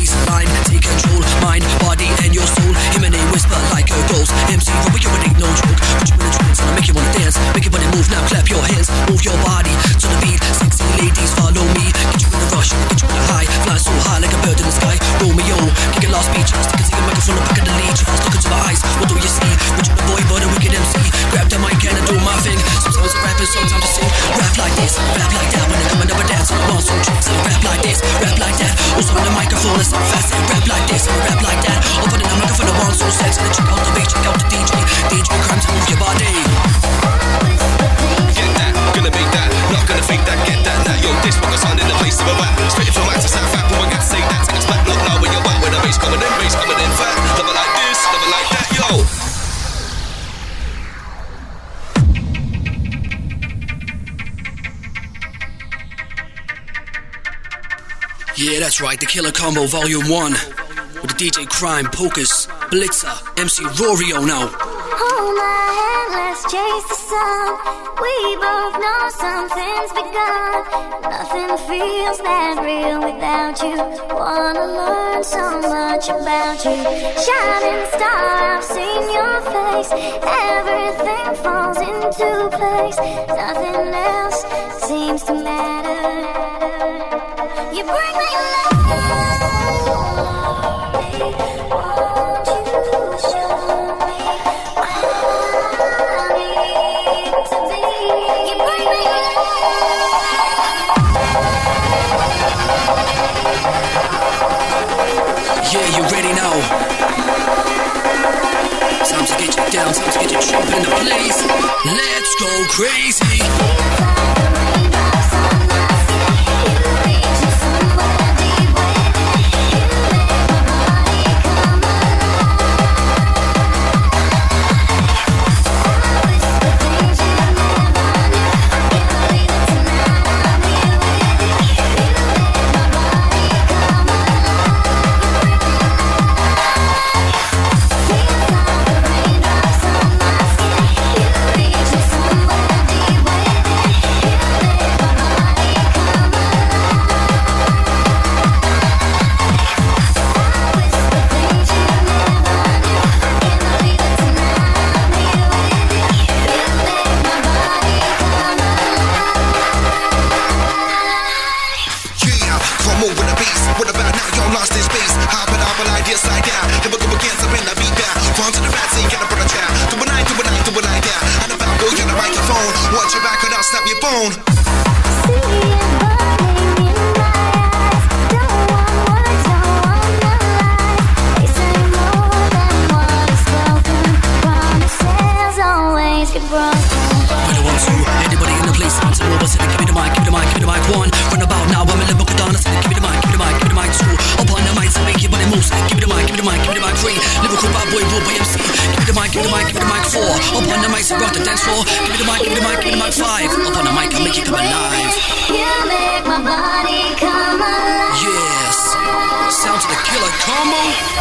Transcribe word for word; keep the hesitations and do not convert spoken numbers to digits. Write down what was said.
baseline, take control, mind, body and your soul. Him and they whisper like a ghost. M C Robert, you ain't no joke. Put you in a trance and I make you wanna dance. Make your body move now, clap your hands, move your body to the beat. Sexy ladies follow me, get you in a rush, get you in a high. Fly so high like a bird in the sky. Romeo, kick a lost beach, stick a take a microphone up back of the lead. Just look into my eyes, what do you see? With you the boy, but a wicked M C. Grab the mic and I do my thing. Sometimes I rap and sometimes I sing. Rap like this, rap like that. When they come and never dance, I want some tricks. I rap like this, rap like that. Also on the microphone, it's so fast. I rap like this, I rap like that. Open in the microphone, I want some sex. And check out the beat, check out the D J. D J Crime to move your body. Get that, gonna make that, not gonna fake that. Get that, now yo, this fucker sound in the place of a rap. Straight from wax to sound fat, but we got to say that. Take a smack, look now when you're back. With the bass coming in, bass coming in fat. Love it like this, love it like that, yo. Yeah, that's right, the Killer Combo Volume one with the D J Crime, Pocus, Blitzer, M C Rorio now. Hold my hand, let's chase the sun. We both know something's begun. Nothing feels that real without you. Wanna learn so much about you. Shining star, I've seen your face. Everything falls into place. Nothing else seems to matter. You bring me love. Won't you show me I need to be? You bring me love. Yeah, you ready now? Time to get you down, time to get you jumping in the place. Let's go crazy. you make my body come alive. Yes, sound to the Killer Combo.